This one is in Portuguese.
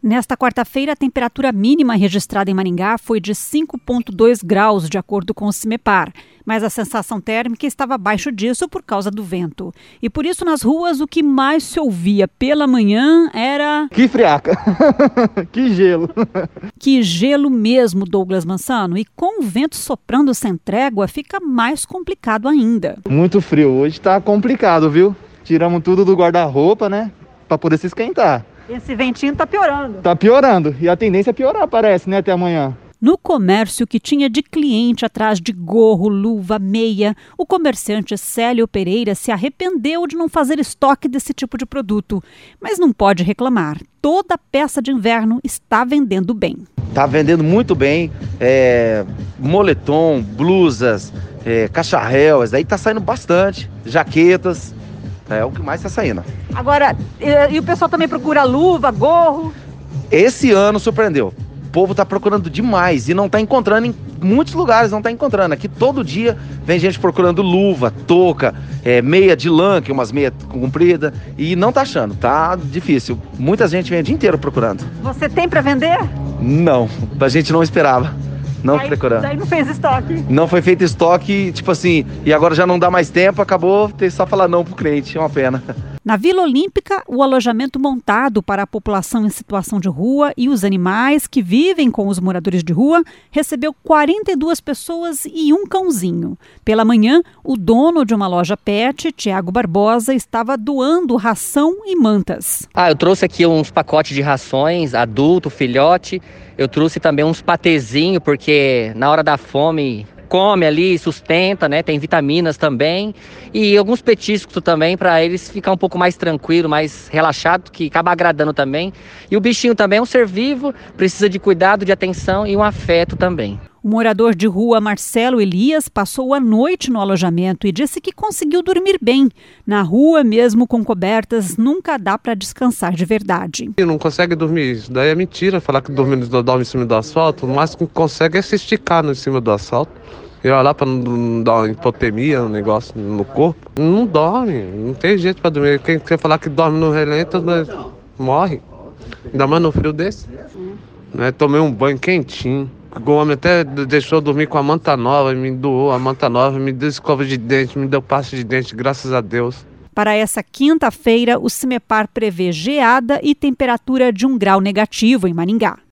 Nesta quarta-feira, a temperatura mínima registrada em Maringá foi de 5,2 graus, de acordo com o CIMEPAR. Mas a sensação térmica estava abaixo disso por causa do vento. E por isso, nas ruas, o que mais se ouvia pela manhã era... Que friaca! Que gelo! Que gelo mesmo, Douglas Mansano. E com o vento soprando sem trégua, fica mais complicado ainda. Muito frio. Hoje tá complicado, viu? Tiramos tudo do guarda-roupa, né? Para poder se esquentar. Esse ventinho tá piorando. Tá piorando. E a tendência é piorar, parece, né? Até amanhã. No comércio que tinha de cliente atrás de gorro, luva, meia, o comerciante Célio Pereira se arrependeu de não fazer estoque desse tipo de produto. Mas não pode reclamar. Toda peça de inverno está vendendo bem. Tá vendendo muito bem. Moletom, blusas, cacharel, daí tá saindo bastante. Jaquetas. É o que mais está saindo. Agora, e o pessoal também procura luva, gorro? Esse ano surpreendeu. O povo está procurando demais e não está encontrando em muitos lugares, não está encontrando. Aqui todo dia vem gente procurando luva, touca, meia de lã, que é umas meias compridas, e não está achando, tá difícil. Muita gente vem o dia inteiro procurando. Você tem para vender? Não, a gente não esperava. Não procurando. Daí não fez estoque? Não foi feito estoque, tipo assim, e agora já não dá mais tempo, acabou, tem só falar não pro cliente, é uma pena. Na Vila Olímpica, o alojamento montado para a população em situação de rua e os animais que vivem com os moradores de rua recebeu 42 pessoas e um cãozinho. Pela manhã, o dono de uma loja pet, Tiago Barbosa, estava doando ração e mantas. Eu trouxe aqui uns pacotes de rações, adulto, filhote. Eu trouxe também uns patezinhos, porque na hora da fome come ali, sustenta, né? Tem vitaminas também. E alguns petiscos também, para eles ficar um pouco mais tranquilo, mais relaxado, que acaba agradando também. E o bichinho também é um ser vivo, precisa de cuidado, de atenção e um afeto também. O morador de rua Marcelo Elias passou a noite no alojamento e disse que conseguiu dormir bem. Na rua, mesmo com cobertas, nunca dá para descansar de verdade. Não consegue dormir, isso daí é mentira, falar que dorme em cima do asfalto, o máximo que consegue é se esticar em cima do asfalto. E olha lá para não dar uma hipotermia, um negócio no corpo. Não dorme, não tem jeito para dormir. Quem quer falar que dorme no relento, morre. Ainda mais no frio desse. Tomei um banho quentinho. O homem até deixou eu dormir com a manta nova, me doou a manta nova, me deu escova de dente, me deu pasta de dente, graças a Deus. Para essa quinta-feira, o CIMEPAR prevê geada e temperatura de 1 grau negativo em Maringá.